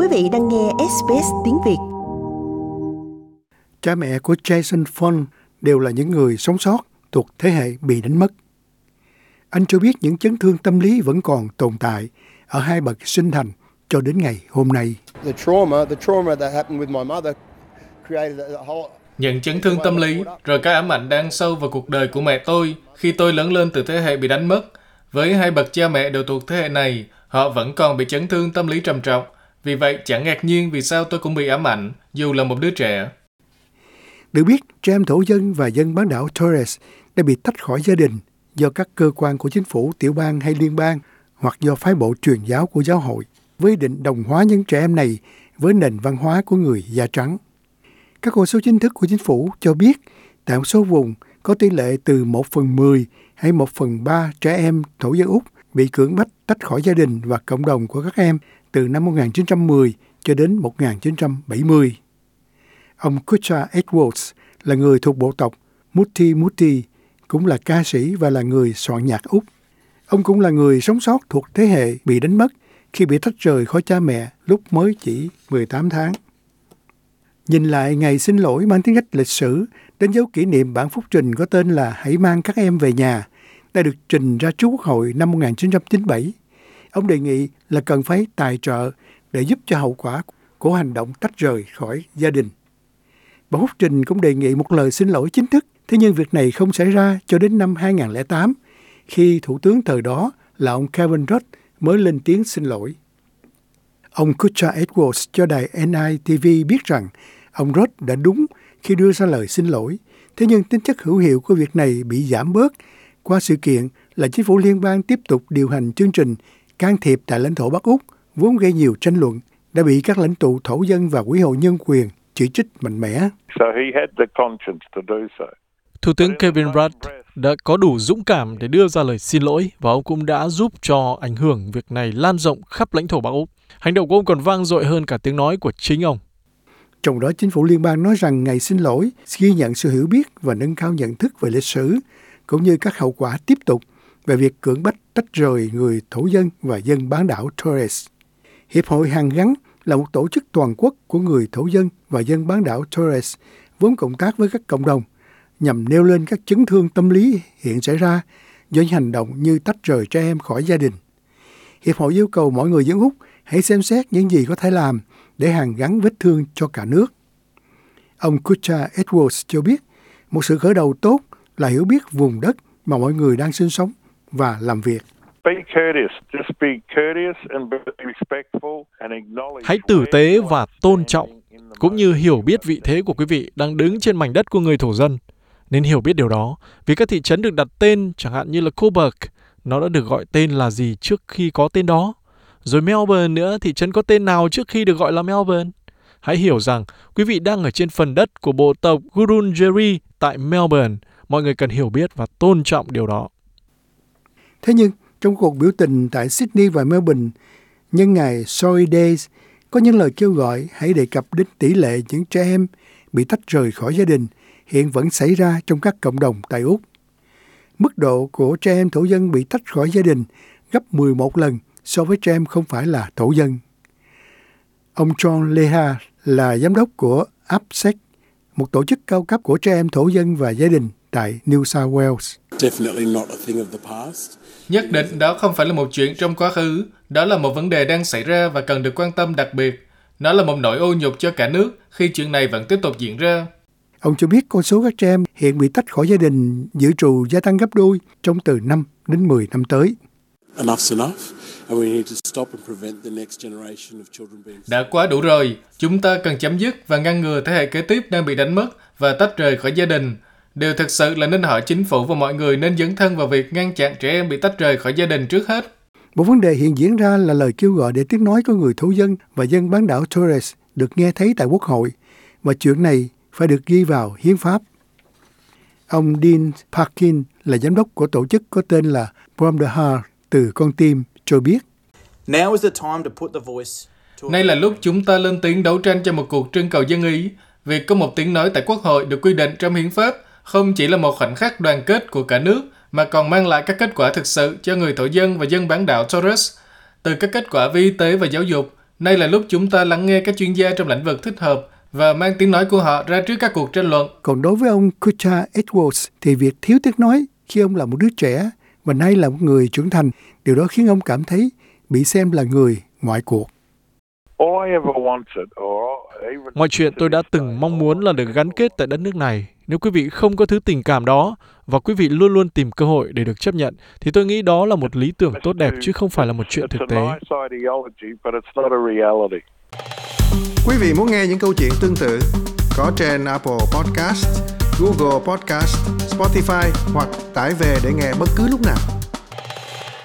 vị đang nghe SBS tiếng Việt. Cha mẹ của Jason Fung đều là những người sống sót thuộc thế hệ bị đánh mất. Anh cho biết những chấn thương tâm lý vẫn còn tồn tại ở hai bậc sinh thành cho đến ngày hôm nay. Những chấn thương tâm lý, rồi cái ám ảnh đang sâu vào cuộc đời của mẹ tôi khi tôi lớn lên từ thế hệ bị đánh mất. Với hai bậc cha mẹ đều thuộc thế hệ này, họ vẫn còn bị chấn thương tâm lý trầm trọng. Vì vậy, chẳng ngạc nhiên vì sao tôi cũng bị ám ảnh, dù là một đứa trẻ. Được biết, trẻ em thổ dân và dân bán đảo Torres đã bị tách khỏi gia đình do các cơ quan của chính phủ tiểu bang hay liên bang hoặc do phái bộ truyền giáo của giáo hội, với ý định đồng hóa những trẻ em này với nền văn hóa của người da trắng. Các con số chính thức của chính phủ cho biết tại một số vùng có tỷ lệ từ 1/10 hay 1/3 trẻ em thổ dân Úc bị cưỡng bách tách khỏi gia đình và cộng đồng của các em từ năm 1910 cho đến 1970. Ông Kutcha Edwards là người thuộc bộ tộc Muti Muti, cũng là ca sĩ và là người soạn nhạc Úc. Ông cũng là người sống sót thuộc thế hệ bị đánh mất khi bị tách rời khỏi cha mẹ lúc mới chỉ 18 tháng. Nhìn lại ngày xin lỗi mang tính cách lịch sử, đánh dấu kỷ niệm bản phúc trình có tên là Hãy mang các em về nhà, đã được trình ra trước Quốc hội năm 1997. Ông đề nghị là cần phải tài trợ để giúp cho hậu quả của hành động tách rời khỏi gia đình. Bản phúc trình cũng đề nghị một lời xin lỗi chính thức, thế nhưng việc này không xảy ra cho đến năm 2008, khi Thủ tướng thời đó là ông Kevin Rudd mới lên tiếng xin lỗi. Ông Kutcha Edwards cho đài NITV biết rằng ông Rudd đã đúng khi đưa ra lời xin lỗi, thế nhưng tính chất hữu hiệu của việc này bị giảm bớt qua sự kiện là chính phủ liên bang tiếp tục điều hành chương trình can thiệp tại lãnh thổ Bắc Úc, vốn gây nhiều tranh luận, đã bị các lãnh tụ thổ dân và quỹ hội nhân quyền chỉ trích mạnh mẽ. Thủ tướng Kevin Rudd đã có đủ dũng cảm để đưa ra lời xin lỗi và ông cũng đã giúp cho ảnh hưởng việc này lan rộng khắp lãnh thổ Bắc Úc. Hành động của ông còn vang dội hơn cả tiếng nói của chính ông. Trong đó, chính phủ liên bang nói rằng ngày xin lỗi ghi nhận sự hiểu biết và nâng cao nhận thức về lịch sử, cũng như các hậu quả tiếp tục về việc cưỡng bách tách rời người thổ dân và dân bán đảo Torres. Hiệp hội Hàn Gắn là một tổ chức toàn quốc của người thổ dân và dân bán đảo Torres, vốn cộng tác với các cộng đồng, nhằm nêu lên các chấn thương tâm lý hiện xảy ra do những hành động như tách rời trẻ em khỏi gia đình. Hiệp hội yêu cầu mọi người dân Úc hãy xem xét những gì có thể làm để hàn gắn vết thương cho cả nước. Ông Kutcha Edwards cho biết, một sự khởi đầu tốt là hiểu biết vùng đất mà mọi người đang sinh sống và làm việc. Hãy tử tế và tôn trọng, cũng như hiểu biết vị thế của quý vị đang đứng trên mảnh đất của người thổ dân. Nên hiểu biết điều đó, vì các thị trấn được đặt tên chẳng hạn như là Coburg, nó đã được gọi tên là gì trước khi có tên đó. Rồi Melbourne nữa, thị trấn có tên nào trước khi được gọi là Melbourne. Hãy hiểu rằng quý vị đang ở trên phần đất của bộ tộc Wurundjeri tại Melbourne. Mọi người cần hiểu biết và tôn trọng điều đó. Thế nhưng, trong cuộc biểu tình tại Sydney và Melbourne, nhân ngày Sorry Days, có những lời kêu gọi hãy đề cập đến tỷ lệ những trẻ em bị tách rời khỏi gia đình hiện vẫn xảy ra trong các cộng đồng tại Úc. Mức độ của trẻ em thổ dân bị tách khỏi gia đình gấp 11 lần so với trẻ em không phải là thổ dân. Ông John Leha là giám đốc của APSEC, một tổ chức cao cấp của trẻ em thổ dân và gia đình tại New South Wales. Nhất định đó không phải là một chuyện trong quá khứ, đó là một vấn đề đang xảy ra và cần được quan tâm đặc biệt. Nó là một nỗi ô nhục cho cả nước khi chuyện này vẫn tiếp tục diễn ra. Ông cho biết con số các trẻ em hiện bị tách khỏi gia đình dự trù gia tăng gấp đôi trong từ 5 đến 10 năm tới. Đã quá đủ rồi, chúng ta cần chấm dứt và ngăn ngừa thế hệ kế tiếp đang bị đánh mất và tách rời khỏi gia đình. Điều thực sự là nên hỏi chính phủ và mọi người nên dấn thân vào việc ngăn chặn trẻ em bị tách rời khỏi gia đình trước hết. Một vấn đề hiện diễn ra là lời kêu gọi để tiếng nói của người thổ dân và dân bán đảo Torres được nghe thấy tại Quốc hội, và chuyện này phải được ghi vào hiến pháp. Ông Dean Parkin là giám đốc của tổ chức có tên là From the Heart từ con tim cho biết. Nay là lúc chúng ta lên tiếng đấu tranh cho một cuộc trưng cầu dân Ý. Việc có một tiếng nói tại Quốc hội được quy định trong hiến pháp không chỉ là một khoảnh khắc đoàn kết của cả nước, mà còn mang lại các kết quả thực sự cho người thổ dân và dân bán đảo Torres. Từ các kết quả về y tế và giáo dục, Nay là lúc chúng ta lắng nghe các chuyên gia trong lĩnh vực thích hợp và mang tiếng nói của họ ra trước các cuộc tranh luận. Còn đối với ông Kuta Edwards thì việc thiếu tiếng nói khi ông là một đứa trẻ và nay là một người trưởng thành, điều đó khiến ông cảm thấy bị xem là người ngoại cuộc. Mọi chuyện tôi đã từng mong muốn là được gắn kết tại đất nước này. Nếu quý vị không có thứ tình cảm đó và quý vị luôn luôn tìm cơ hội để được chấp nhận, thì tôi nghĩ đó là một lý tưởng tốt đẹp chứ không phải là một chuyện thực tế. Quý vị muốn nghe những câu chuyện tương tự có trên Apple Podcast, Google Podcast, Spotify hoặc tải về để nghe bất cứ lúc nào.